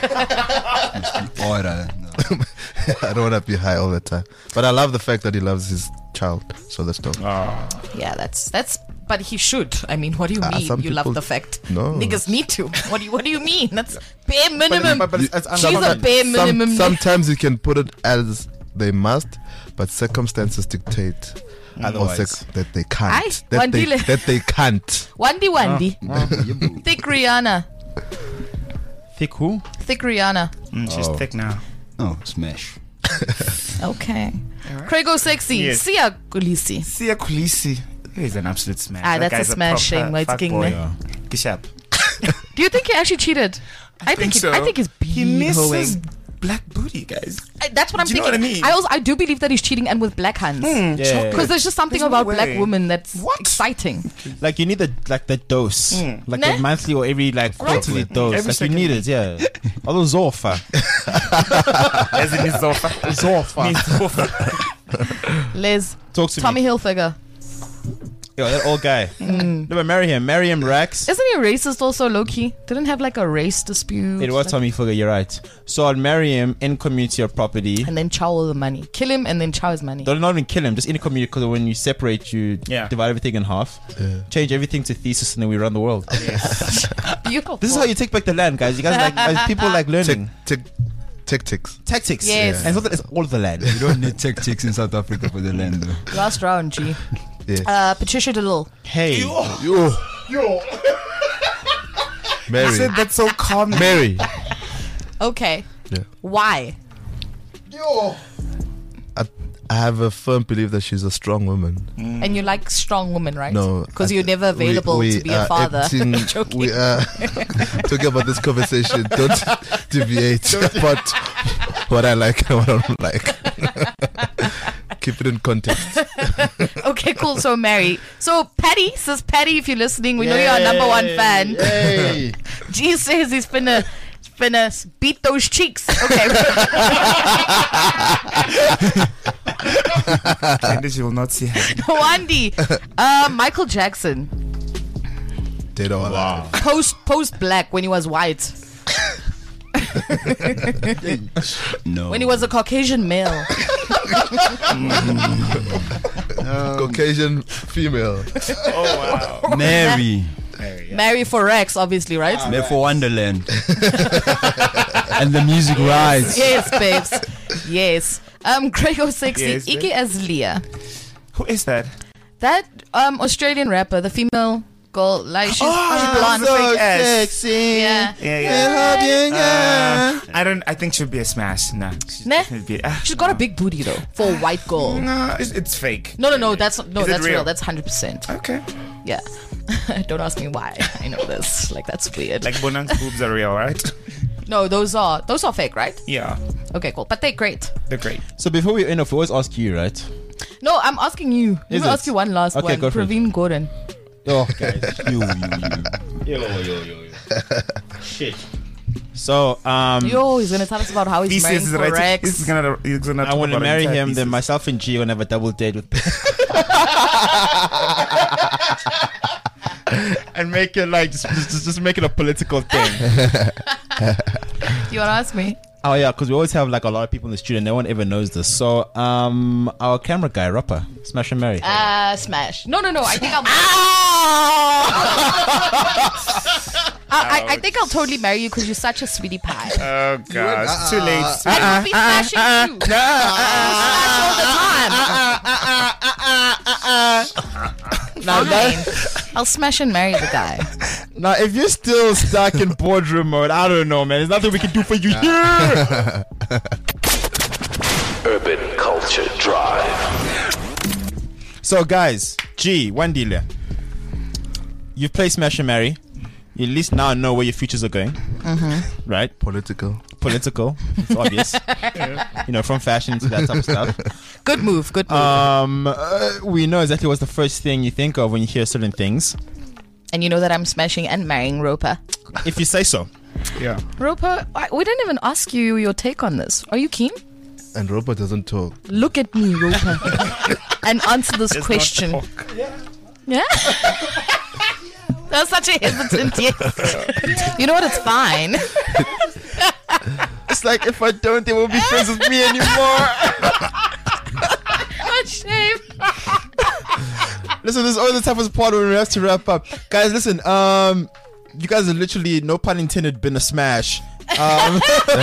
Order. No. I don't want to be high all the time. But I love the fact that he loves his child. So that's dope. Yeah, that's. But he should. I mean, what do you mean? some You love people- the fact. No. Niggas need to. What do you mean? That's bare minimum. But it's She's a bare minimum. Sometimes you can put it as they must, but circumstances dictate. Otherwise. That they can't. Aye, That they, Wandile. that they can't. Wandi. Thick Rihanna. Thick who? Thick Rihanna. She's thick now. Oh, smash. Okay. Craig Sexy. Yes. Sia Kulisi. Sia Kulisi is an absolute smash. Ah, That that's guy's a smashing. proper Like, fuck king, boy. ne? Gishap. Do you think he actually cheated? I think so. I think he's He misses behoing. black booty, guys. That's what I'm Do you thinking. know what I mean? I do believe that he's cheating and with black hands. Yeah. Because there's just something There's no about black way. women that's exciting. Like you need the dose, like Nah. the monthly or every like quarterly dose. Every Like you second need it, yeah. Although Zorfa, As in Zofa. Zorfa. Liz. Talk to Tommy me. Hilfiger. Yo, that old guy. Never marry him. Marry him, Rax. Isn't he racist also, low-key? Didn't have like a race dispute. It was like- Tommy Hilfiger. You're right. So I'd marry him in community or property. And then chow all the money. Kill him and then chow his money. Don't not even kill him. Just in community, because when you separate, you Yeah. divide everything in half. Change everything to thesis, and then we run the world. Beautiful. This is how you take back the land, guys. You guys like people like learning Tactics. tactics. Yes. And it's not that it's all of the land. You don't need tactics in South Africa for the land, though. Last round, G. Yeah. Patricia DeLille. Hey. Yo. Mary. You said that so calm. Mary. Okay. Yeah. Why? I have a firm belief that she's a strong woman. And you like strong women, right? No, Because you're never available we to be a father. acting- Joking. we are talking about this conversation. Don't deviate about what I like and what I don't like. Keep it in context. Okay, cool. So Mary. So Patty, sis Patty, if you're listening, we know you're our number one fan. Yay. G says he's finna beat those cheeks. Okay. Candice, you will not see her. Wandy. Michael Jackson. Dead or alive. Post black when he was white. No. When he was a Caucasian male. Caucasian female. Oh wow. Mary. Mary for Rex, obviously, right? Mary for Wonderland. And the music rise. Yes, babes. Yes. Grego Sexy. Yes, babe. Iggy Azalea. Who is that? That Australian rapper, the female girl, like she's blonde. so Sexy. Yeah. I think she'll be a smash. Nah. Nah. Be, She's got a big booty though for a white girl. No, it's fake. No, that's Is it real. real? That's 100%. Okay. Yeah. Don't ask me why. I know this. Like that's weird. Like Bonang's boobs are real, right? No, those are fake, right? Yeah. Okay, cool. But they're great. They're great. So before we end off, we always ask you, right? No, I'm asking you. Let me ask you one last Okay, one. go for it. Praveen Gordon. Oh, guys. You. Yo. Shit. So, Yo, he's gonna tell us about how he's marrying for Rex. He's gonna I want to talk about marry entire him. Then thesis. myself and G will have a double date with. And make it like just make it a political thing. Do you wanna ask me? Oh yeah, because we always have like a lot of people in the studio. No one ever knows this. So our camera guy, Rapper, Smash and Marry. Smash. No. I think I'll. I think I'll totally marry you because you're such a sweetie pie. Oh gosh, too late. And we'll be smashing too. Smash all the time. Fine. I'll smash and marry the guy. Now, if you're still stuck in boardroom mode, I don't know, man. There's nothing we can do for you here. Urban Culture Drive. So, guys, G, one dealer. You've played Smash and Marry. You at least now know where your futures are going. Mm-hmm. Right? Political. It's obvious. You know, from fashion to that type of stuff. Good move. We know exactly what's the first thing you think of when you hear certain things. And you know that I'm smashing and marrying Roper. If you say so. Yeah. Roper, we didn't even ask you your take on this. Are you keen? And Robert doesn't talk. Look at me, Roper, and answer this question. Yeah? That's such a hesitant yes. You know what? It's fine. It's like if I don't, they won't be friends with me anymore. What shame. Listen, this is always the toughest part when we have to wrap up. Guys, listen, you guys are literally, no pun intended, been a smash. On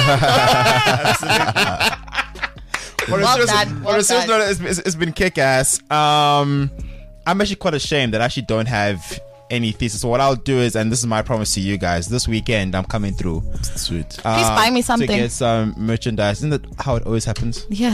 a serious note, it's been kick-ass. I'm actually quite ashamed that I actually don't have any thesis. So what I'll do is, and this is my promise to you guys, this weekend I'm coming through. Sweet. Please buy me something. To get some merchandise. Isn't that how it always happens? Yeah.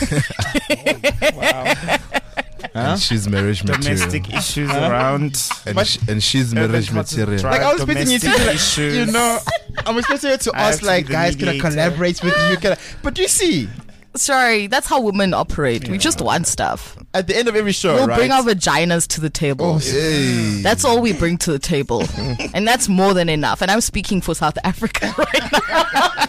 Wow. And she's marriage material. Domestic issues around. And she's marriage material. Like I was expecting you to be like, issues. you know, I'm expecting you to I have ask to like, be the guys, can I mediator. collaborate with you? But you see, Sorry, that's how women operate. We just want stuff. at the end of every show, We'll right? bring our vaginas to the table. Hey. That's all we bring to the table. And that's more than enough. And I'm speaking for South Africa right now.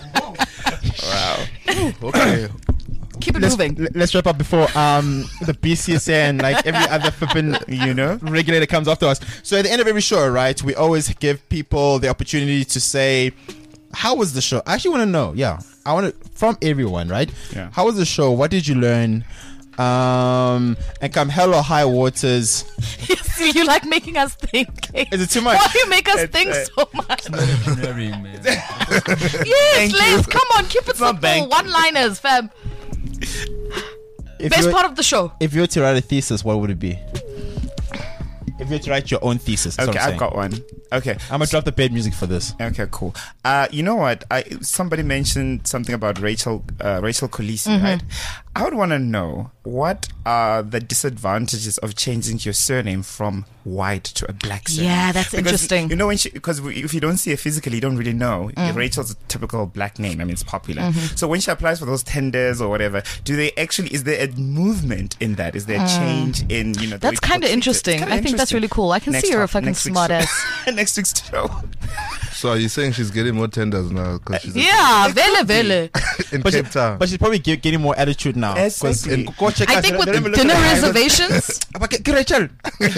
Okay. Keep it moving. Let's wrap up before the BCSA and like every other flipping regulator comes after us. So at the end of every show, right, we always give people the opportunity to say, how was the show? I actually want to know. Yeah, I want to from everyone, right? Yeah. How was the show? What did you learn? And come hell or high waters. You like making us think. Is it too much? Why do you make us think so much? Yes, let's come on, keep it simple. One-liners, fam. Best part of the show. If you were to write a thesis, what would it be? If you were to write your own thesis. Okay, I've got one. Okay, I'm gonna drop the bed music for this. Okay, cool. You know what? Somebody mentioned something about Rachel Khaleesi, right? I would want to know, what are the disadvantages of changing your surname from white to a black surname? Yeah, that's interesting. You know, because if you don't see it physically, you don't really know. Rachel's a typical black name. I mean, it's popular. So when she applies for those tenders or whatever, is there a movement in that? Is there a change in, you know, that's kind of interesting. I think that's really cool. I can see you're a fucking smart ass. Next week's show. So are you saying she's getting more tenders now? Cause she's vele. in Cape Town. But she's probably getting more attitude now. Exactly. Go check I us. think with Let the me look dinner at her. reservations. Rachel.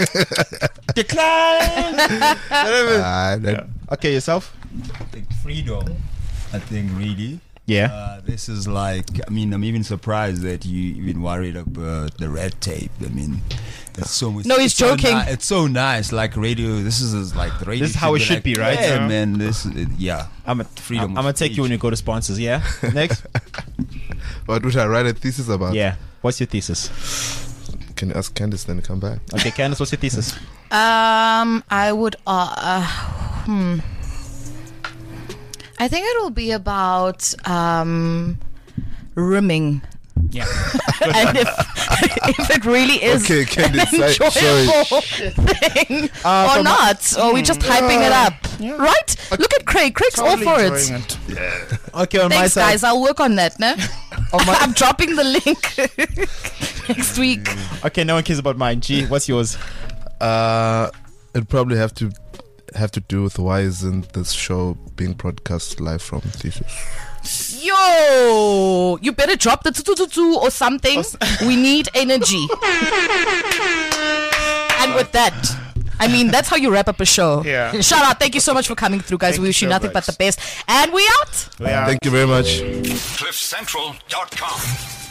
Decline. Okay, yourself? Like freedom, I think, really. Yeah. This is like, I mean, I'm even surprised that you even worried about the red tape. I mean, it's so much. No, he's joking. It's so nice. Like radio, this is like the radio. This is how it should be, right? Yeah, man. Yeah. I'm gonna take you when you go to sponsors. Yeah. Next. What would I write a thesis about? Yeah. What's your thesis? Can you ask Candice then come back? Okay, Candice, what's your thesis? I would. I think it'll be about rimming. Yeah. And if it really is Okay, Candice, an enjoyable thing or not, or we just hyping it up, right? Look at Craig. Craig's Totally all for enjoying it. Okay, on my Thanks, side. guys. I'll work on that. No? I'm dropping the link next week. Okay, no one cares about mine. G, what's yours? It'd probably have to do with why isn't this show being broadcast live from thesis? Yo, you better drop the 222 or something. We need energy. And with that, I mean, that's how you wrap up a show. Yeah. Shout out. Thank you so much for coming through, guys. Thank We you wish you so nothing much. but the best. And we out. Yeah. Thank you very much. CliffCentral.com.